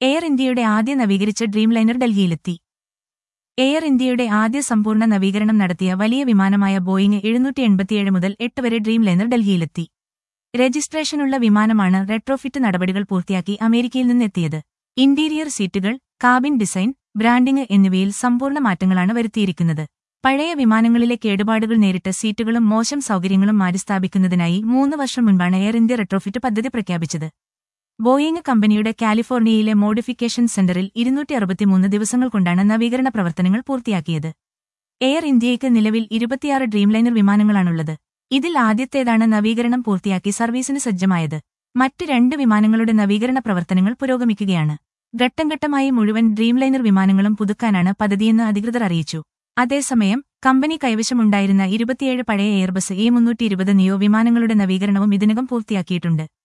Air ഇന്ത്യയുടെ ആദ്യ നവീകരിച്ച ഡ്രീംലൈനർ ഡൽഹിയിലെത്തി. എയർ ഇന്ത്യയുടെ ആദ്യ സമ്പൂർണ്ണ നവീകരണം നടത്തിയ വലിയ വിമാനമായ ബോയിങ് 787 മുതൽ 8 വരെ ഡ്രീംലൈനർ ഡൽഹിയിലെത്തി. രജിസ്ട്രേഷനുള്ള വിമാനമാണ് റെട്രോഫിറ്റ് നടപടികൾ പൂർത്തിയാക്കി അമേരിക്കയിൽ നിന്നെത്തിയത്. ഇന്റീരിയർ സീറ്റുകൾ, കാബിൻ ഡിസൈൻ, ബ്രാൻഡിംഗ് എന്നിവയിൽ സമ്പൂർണ്ണ മാറ്റങ്ങളാണ് വരുത്തിയിരിക്കുന്നത്. പഴയ വിമാനങ്ങളിലെ കേടുപാടുകൾ നേരിട്ട സീറ്റുകളും മോശം സൗകര്യങ്ങളും മാറ്റിസ്ഥാപിക്കുന്നതിനായി 3 വർഷം മുൻപാണ് എയർ ഇന്ത്യ റെട്രോഫിറ്റ് പദ്ധതി പ്രഖ്യാപിച്ചത്. ബോയിങ് കമ്പനിയുടെ കാലിഫോർണിയയിലെ മോഡിഫിക്കേഷൻ സെന്ററിൽ 263 ദിവസങ്ങൾ കൊണ്ടാണ് നവീകരണ പ്രവർത്തനങ്ങൾ പൂർത്തിയാക്കിയത്. എയർ ഇന്ത്യയ്ക്ക് നിലവിൽ 26 ഡ്രീംലൈനർ വിമാനങ്ങളാണുള്ളത്. ഇതിൽ ആദ്യത്തേതാണ് നവീകരണം പൂർത്തിയാക്കി സർവീസിന് സജ്ജമായത്. മറ്റ് 2 വിമാനങ്ങളുടെ നവീകരണ പ്രവർത്തനങ്ങൾ പുരോഗമിക്കുകയാണ്. ഘട്ടംഘട്ടമായി മുഴുവൻ ഡ്രീംലൈനർ വിമാനങ്ങളും പുതുക്കാനാണ് പദ്ധതിയെന്ന് അധികൃതർ അറിയിച്ചു. അതേസമയം കമ്പനി കൈവശമുണ്ടായിരുന്ന 27 പഴയ എയർബസ് A320 നിയോ വിമാനങ്ങളുടെ നവീകരണവും ഇതിനകം പൂർത്തിയാക്കിയിട്ടുണ്ട്.